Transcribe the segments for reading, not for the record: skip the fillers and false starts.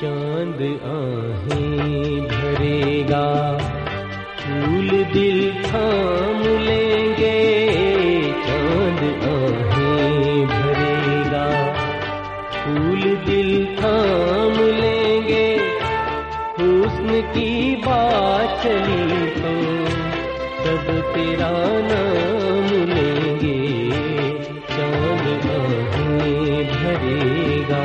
चांद आहें भरेगा, फूल दिल थाम लेंगे, चांद आहें भरेगा, फूल दिल थाम लेंगे, हुस्न की बात चली तो सब तेरा नाम लेंगे, चांद आहें भरेगा।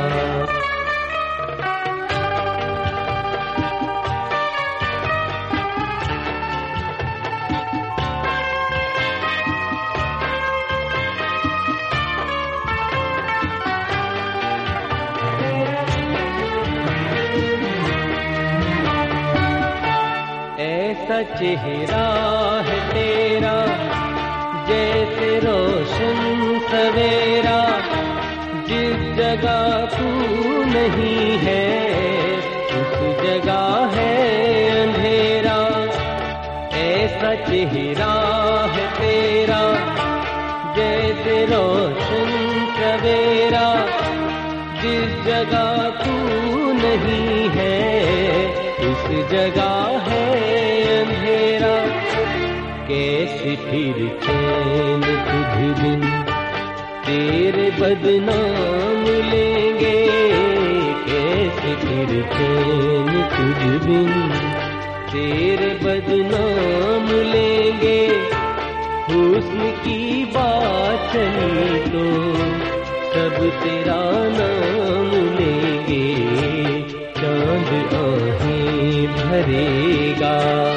ऐसा चेहरा है तेरा जैसे रोशन सवेरा, जिस जगह तू नहीं है उस जगह है अंधेरा। ऐसा चेहरा है तेरा जैसे रोशन सवेरा, जिस जगह तू नहीं है उस जगह है अंधेरा। कैसे फिर चैन तुझ बिन तेरे बदनाम लेंगे, कैसे फिर चैन तुझ बिन तेरे बदनाम लेंगे, हुस्न की बात चली तो सब तेरा नाम लेंगे, चांद आहें भरेगा।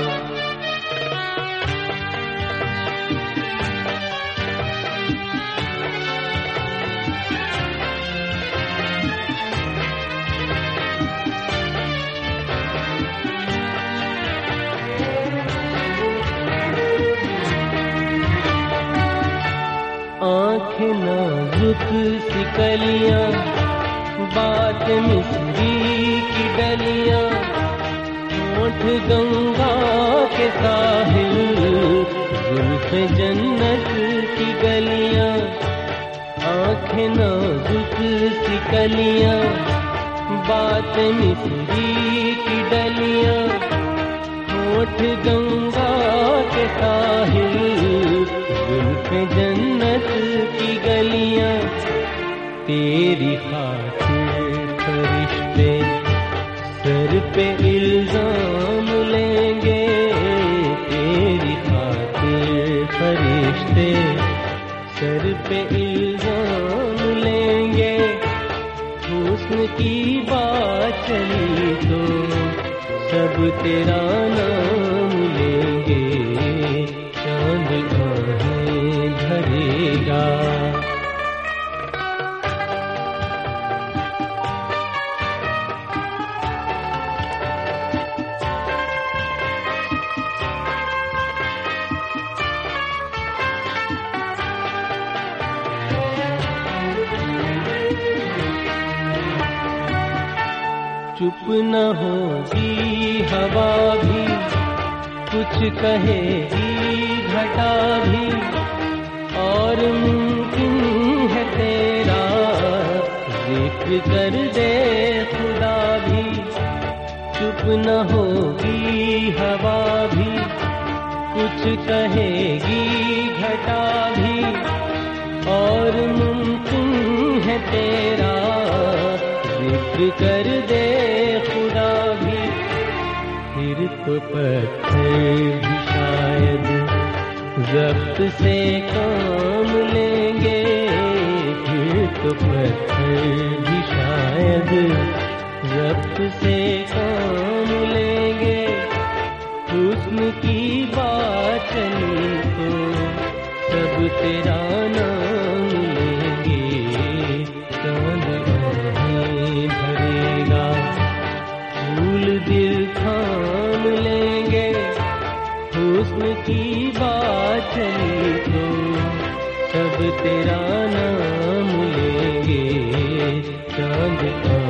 आँखें नाजुक सी कलियां, बात मिस्री की डलियां, होठ गंगा के साहिल, जुल्फ जन्नत की गलियां। आँखें नाजुक सी कलियां, बात मिस्री की डलियां, होठ गंगा के साहिल, जुल्फ जन्नत की गलियां। तेरी खातिर फरिश्ते सर पे इल्जाम लेंगे, तेरी खातिर फरिश्ते सर पे इल्जाम लेंगे, हुस्न की बात चली तो सब तेरा नाम लेंगे, चांद आहें भरेगा। चुप न होगी हवा भी, कुछ कहेगी घटा भी, और मुमकिन है तेरा जिक्र कर दे खुदा भी। चुप न होगी हवा भी, कुछ कहेगी घटा भी, और मुमकिन है तेरा जिक्र कर दे खुदा भी। फिर तो पत्थर भी शायद ज़ब्त से काम लेंगे, फिर तो पत्थर भी शायद ज़ब्त से काम लेंगे, हुस्न की बात चली तो सब तेरा नाम लेंगे, चांद आहें भरेगा, फूल दिल थाम लेंगे, हुस्न की बात चली तो सब तेरा नाम लेंगे, चांद